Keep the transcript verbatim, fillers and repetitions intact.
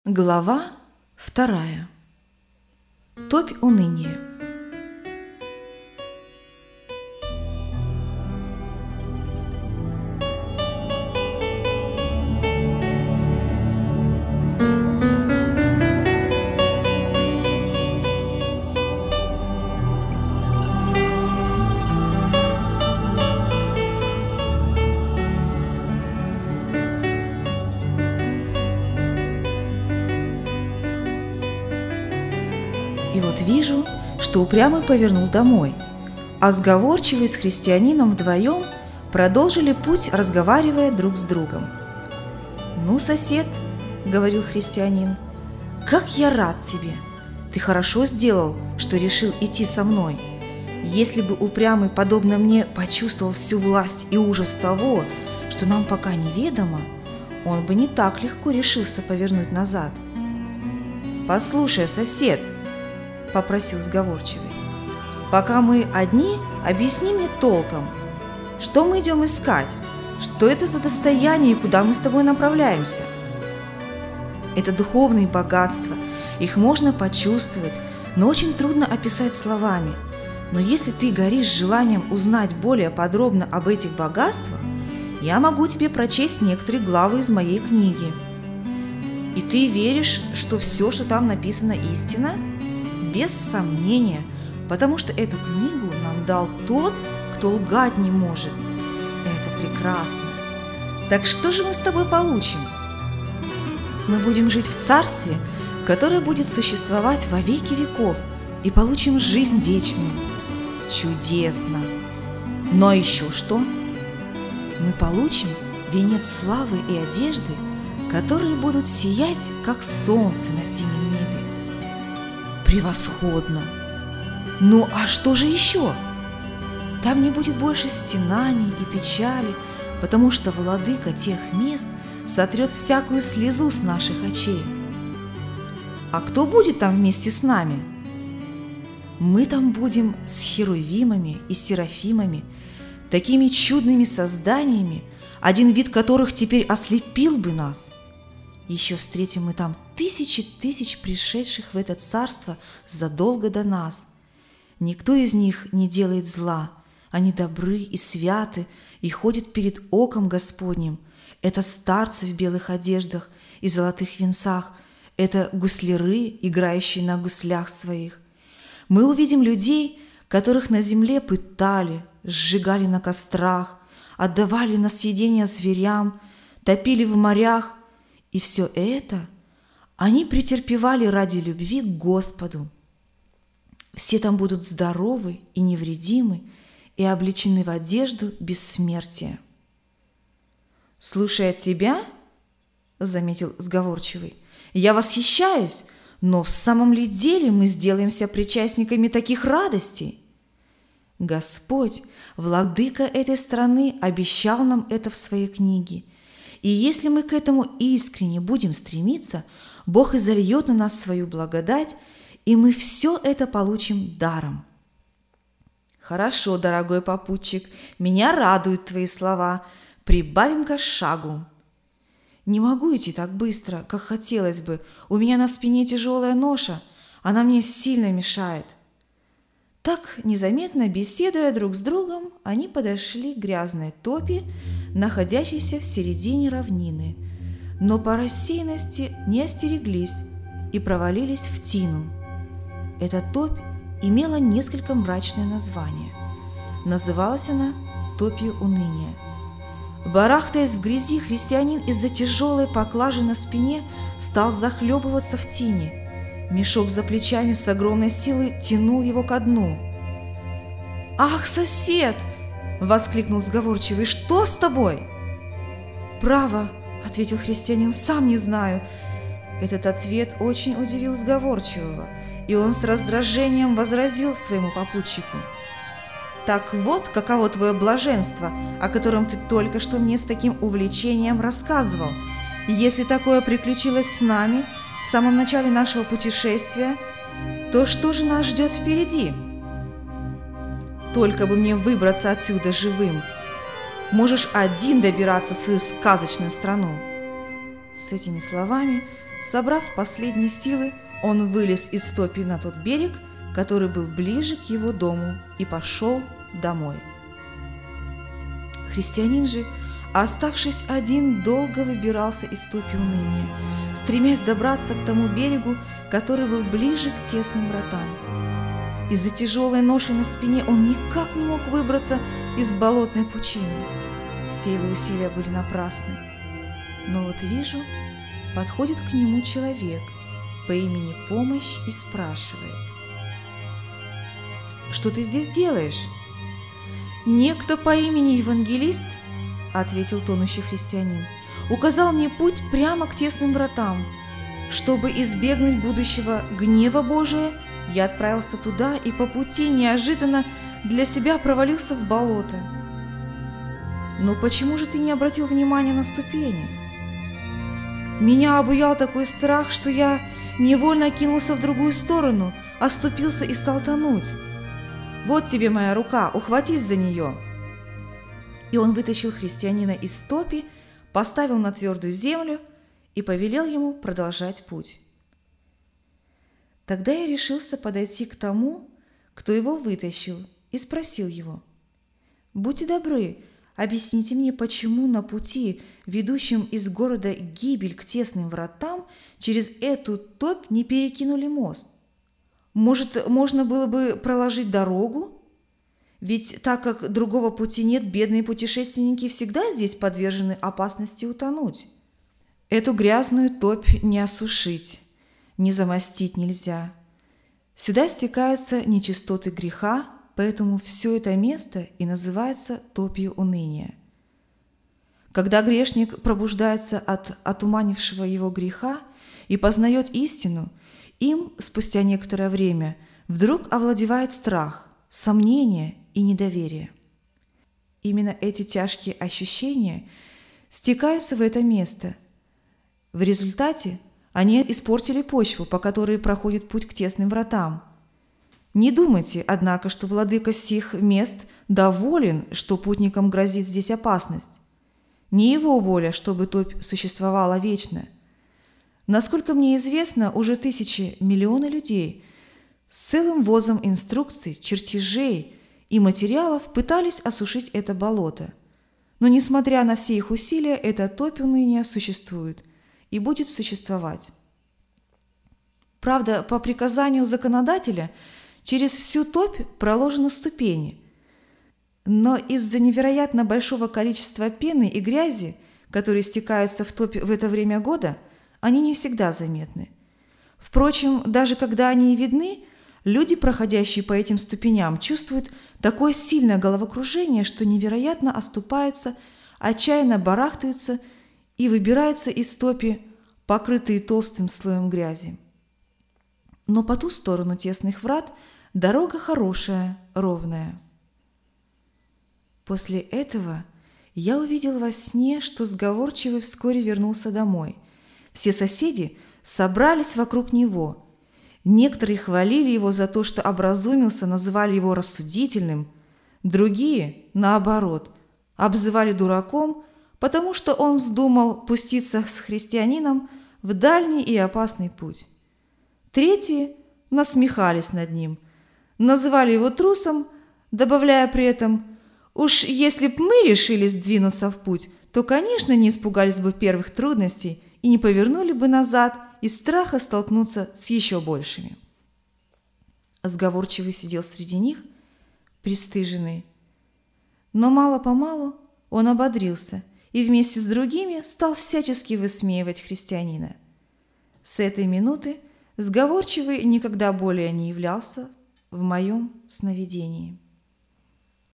Глава вторая. Топь уныния. И вот вижу, что упрямый повернул домой, а сговорчивый с христианином вдвоем продолжили путь, разговаривая друг с другом. «Ну, сосед, — говорил христианин, — как я рад тебе! Ты хорошо сделал, что решил идти со мной. Если бы упрямый, подобно мне, почувствовал всю власть и ужас того, что нам пока неведомо, он бы не так легко решился повернуть назад. Послушай, сосед, — попросил сговорчивый, — пока мы одни, объясни мне толком, что мы идем искать, что это за достояние и куда мы с тобой направляемся. Это духовные богатства, их можно почувствовать, но очень трудно описать словами. Но если ты горишь желанием узнать более подробно об этих богатствах, я могу тебе прочесть некоторые главы из моей книги. И ты веришь, что все, что там написано, истина? Без сомнения, потому что эту книгу нам дал тот, кто лгать не может. Это прекрасно. Так что же мы с тобой получим? Мы будем жить в царстве, которое будет существовать во веки веков, и получим жизнь вечную. Чудесно! Но еще что? Мы получим венец славы и одежды, которые будут сиять, как солнце на синем небе. Превосходно! Ну а что же еще? Там не будет больше стенаний и печали, потому что владыка тех мест сотрет всякую слезу с наших очей. А кто будет там вместе с нами? Мы там будем с херувимами и серафимами, такими чудными созданиями, один вид которых теперь ослепил бы нас. Еще встретим мы там тысячи тысяч пришедших в это царство задолго до нас. Никто из них не делает зла, они добры и святы и ходят перед оком Господним. Это старцы в белых одеждах и золотых венцах, это гусляры, играющие на гуслях своих. Мы увидим людей, которых на земле пытали, сжигали на кострах, отдавали на съедение зверям, топили в морях, и все это они претерпевали ради любви к Господу. Все там будут здоровы и невредимы и облечены в одежду бессмертия. «Слушая тебя, — заметил сговорчивый, — я восхищаюсь, но в самом ли деле мы сделаемся причастниками таких радостей? Господь, владыка этой страны, обещал нам это в своей книге, и если мы к этому искренне будем стремиться, Бог изольет на нас свою благодать, и мы все это получим даром». «Хорошо, дорогой попутчик, меня радуют твои слова. Прибавим-ка шагу». «Не могу идти так быстро, как хотелось бы. У меня на спине тяжелая ноша, она мне сильно мешает». Так, незаметно беседуя друг с другом, они подошли к грязной топи, находящейся в середине равнины, но по рассеянности не остереглись и провалились в тину. Эта топь имела несколько мрачное название. Называлась она топью уныния. Барахтаясь в грязи, христианин из-за тяжелой поклажи на спине стал захлебываться в тине. Мешок за плечами с огромной силой тянул его ко дну. «Ах, сосед! – воскликнул сговорчивый. «Что с тобой?» «Право, – ответил христианин, – сам не знаю». Этот ответ очень удивил сговорчивого, и он с раздражением возразил своему попутчику: «Так вот, каково твое блаженство, о котором ты только что мне с таким увлечением рассказывал. Если такое приключилось с нами в самом начале нашего путешествия, то что же нас ждет впереди? Только бы мне выбраться отсюда живым. Можешь один добираться в свою сказочную страну». С этими словами Собрав последние силы, он вылез из топи на тот берег, который был ближе к его дому, и пошел домой. Христианин же, оставшись один, долго выбирался из топи уныния, стремясь добраться к тому берегу, который был ближе к тесным вратам. Из-за тяжелой ноши на спине он никак не мог выбраться из болотной пучины. Все его усилия были напрасны. Но вот вижу, подходит к нему человек по имени Помощь и спрашивает: «Что ты здесь делаешь?» «Некто по имени Евангелист, — ответил тонущий христианин, — указал мне путь прямо к тесным вратам. Чтобы избегнуть будущего гнева Божия, я отправился туда и по пути неожиданно для себя провалился в болото». «Но почему же ты не обратил внимания на ступени?» «Меня обуял такой страх, что я невольно кинулся в другую сторону, оступился и стал тонуть. Вот тебе моя рука, ухватись за нее». И он вытащил христианина из топи, поставил на твердую землю и повелел ему продолжать путь. Тогда я решился подойти к тому, кто его вытащил, и спросил его: «Будьте добры, объясните мне, почему на пути, ведущем из города Гибель к тесным вратам, через эту топь не перекинули мост? Может, можно было бы проложить дорогу? Ведь так как другого пути нет, бедные путешественники всегда здесь подвержены опасности утонуть. Эту грязную топь не осушить, не замостить нельзя. Сюда стекаются нечистоты греха, поэтому все это место и называется топью уныния. Когда грешник пробуждается от отуманившего его греха и познает истину, им спустя некоторое время вдруг овладевает страх, сомнение и недоверие. Именно эти тяжкие ощущения стекаются в это место. В результате они испортили почву, по которой проходит путь к тесным вратам. Не думайте, однако, что владыка сих мест доволен, что путникам грозит здесь опасность. Не его воля, чтобы топь существовала вечно. Насколько мне известно, уже тысячи, миллионы людей с целым возом инструкций, чертежей и материалов пытались осушить это болото. Но, несмотря на все их усилия, эта топь уныния существует и будет существовать. Правда, по приказанию законодателя через всю топь проложены ступени, но из-за невероятно большого количества пены и грязи, которые стекаются в топь в это время года, они не всегда заметны. Впрочем, даже когда они и видны, люди, проходящие по этим ступеням, чувствуют такое сильное головокружение, что невероятно оступаются, отчаянно барахтаются и выбираются из топи, покрытые толстым слоем грязи. Но по ту сторону тесных врат дорога хорошая, ровная. После этого я увидел во сне, что сговорчивый вскоре вернулся домой. Все соседи собрались вокруг него. Некоторые хвалили его за то, что образумился, называли его рассудительным. Другие, наоборот, обзывали дураком, потому что он вздумал пуститься с христианином в дальний и опасный путь. Третьи насмехались над ним, называли его трусом, добавляя при этом: «Уж если б мы решили сдвинуться в путь, то, конечно, не испугались бы первых трудностей и не повернули бы назад из страха столкнуться с еще большими». Сговорчивый сидел среди них, пристыженный. Но мало-помалу он ободрился и вместе с другими стал всячески высмеивать христианина. С этой минуты Сговорчивый никогда более не являлся в моем сновидении.